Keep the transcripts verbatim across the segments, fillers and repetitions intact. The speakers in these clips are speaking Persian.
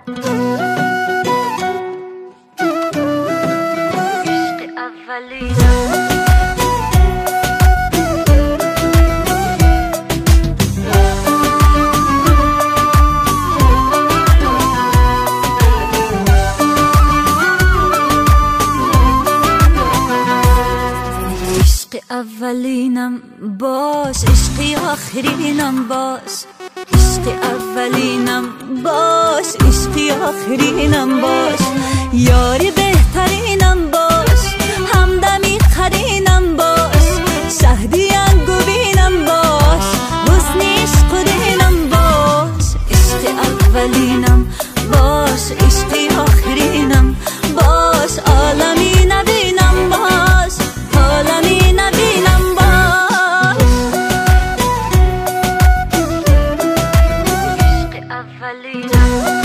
اولینم باش، عشقی آخرینم باش. عشق اولینم باش، عشقی آخرینم باش. یاری بهترینم باش، همدمی قرینم باش. شهدی انگوینم باش، حسن عشق دینم باش. عشق اولینم باش، عشقی آخرینم باش. عالمی نبینم باش، عالمی نبینم باش. عشق اولینم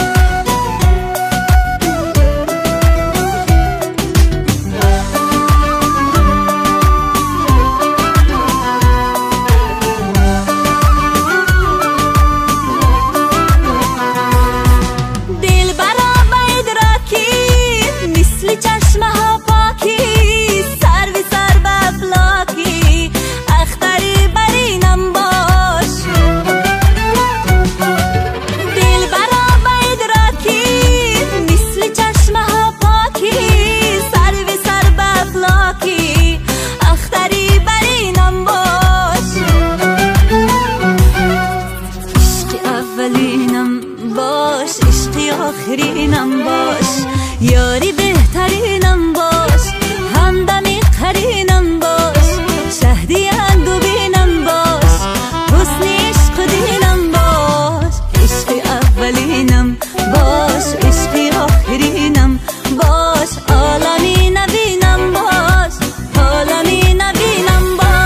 آخرینم باش. یاری بهترینم باش، همدمی قرینم باش. شهدی انگوینم باش، حسن عشق دینم باش. عشق اولینم باش، عشقی آخرینم باش. عالمی نبینم باش، عالمی نبینم باش.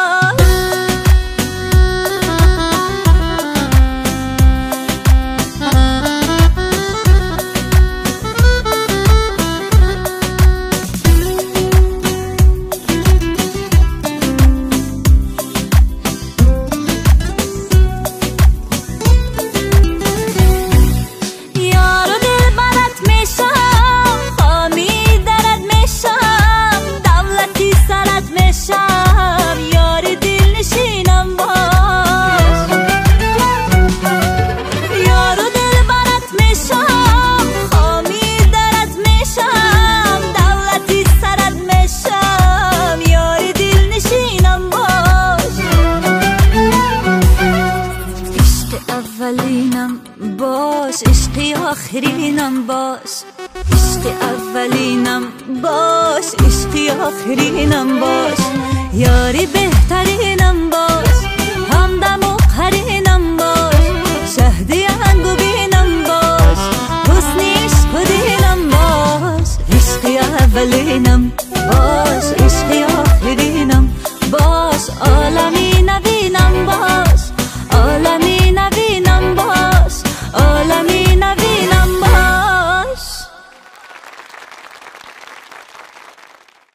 اولینم باش، عشقی آخرینم باش. عشق اولینم باش، عشقی آخرینم باش. یاری بهترینم باش، همدم و قرینم باش. شهدی انگوینم باش، حسن عشق دینم باش. عشق اولینم